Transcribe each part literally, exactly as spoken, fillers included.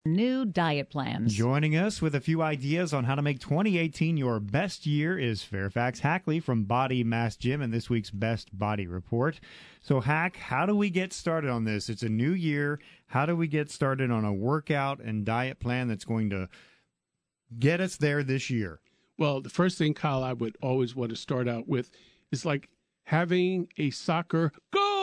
New diet plans. Joining us with a few ideas on how to make twenty eighteen your best year is Fairfax Hackley from Body Mass Gym and this week's Best Body Report. So, Hack, how do we get started on this? It's a new year. How do we get started on a workout and diet plan that's going to get us there this year? Well, the first thing, Kyle, I would always want to start out with is like having a soccer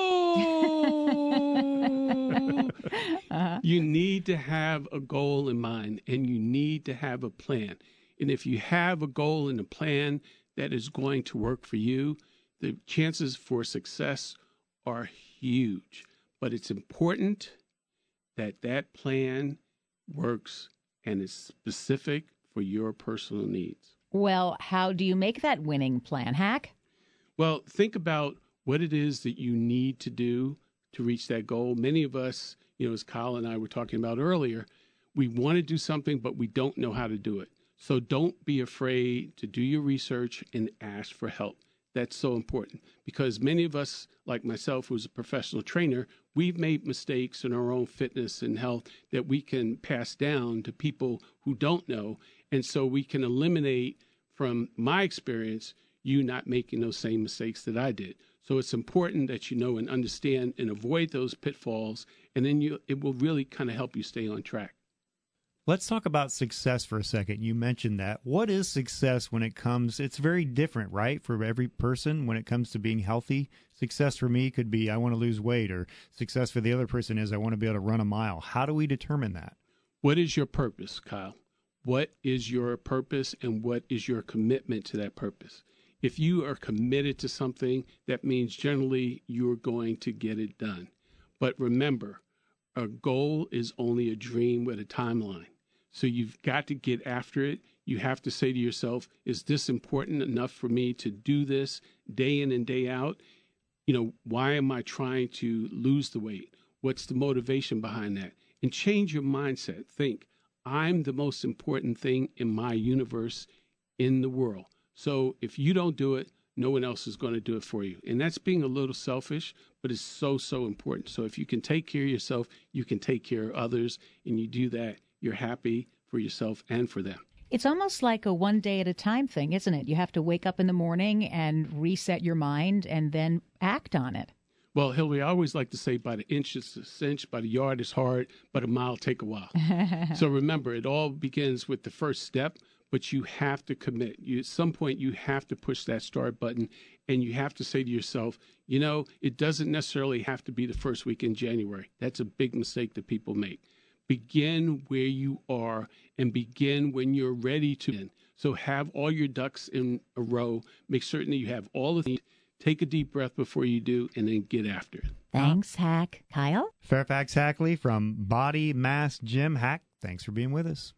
goal. uh-huh. You need to have a goal in mind, and you need to have a plan. And if you have a goal and a plan that is going to work for you, the chances for success are huge. But it's important that that plan works and is specific for your personal needs. Well, how do you make that winning plan, Hack? Well, think about what it is that you need to do to reach that goal. Many of us, you know, as Kyle and I were talking about earlier, we want to do something, but we don't know how to do it. So don't be afraid to do your research and ask for help. That's so important because many of us, like myself, who's a professional trainer, we've made mistakes in our own fitness and health that we can pass down to people who don't know. And so we can eliminate, from my experience, you not making those same mistakes that I did. So it's important that you know and understand and avoid those pitfalls, and then you it will really kind of help you stay on track. Let's talk about success for a second. You mentioned that. What is success when it comes? It's very different, right, for every person when it comes to being healthy. Success for me could be I want to lose weight, or success for the other person is I want to be able to run a mile. How do we determine that? What is your purpose, Kyle? What is your purpose and what is your commitment to that purpose? If you are committed to something, that means generally you're going to get it done. But remember, a goal is only a dream with a timeline. So you've got to get after it. You have to say to yourself, is this important enough for me to do this day in and day out? You know, why am I trying to lose the weight? What's the motivation behind that? And change your mindset. Think, I'm the most important thing in my universe, in the world. So if you don't do it, no one else is going to do it for you. And that's being a little selfish, but it's so, so important. So if you can take care of yourself, you can take care of others, and you do that, you're happy for yourself and for them. It's almost like a one day at a time thing, isn't it? You have to wake up in the morning and reset your mind and then act on it. Well, Hillary, I always like to say by the inch it's a cinch, by the yard it's hard, but a mile take a while. So remember, it all begins with the first step, but you have to commit. You, at some point, you have to push that start button, and you have to say to yourself, you know, it doesn't necessarily have to be the first week in January. That's a big mistake that people make. Begin where you are and begin when you're ready to. So have all your ducks in a row. Make certain that you have all of the. Take a deep breath before you do, and then get after it. Thanks, Hack. Kyle? Fairfax Hackley from Body Mass Gym. Hack, thanks for being with us.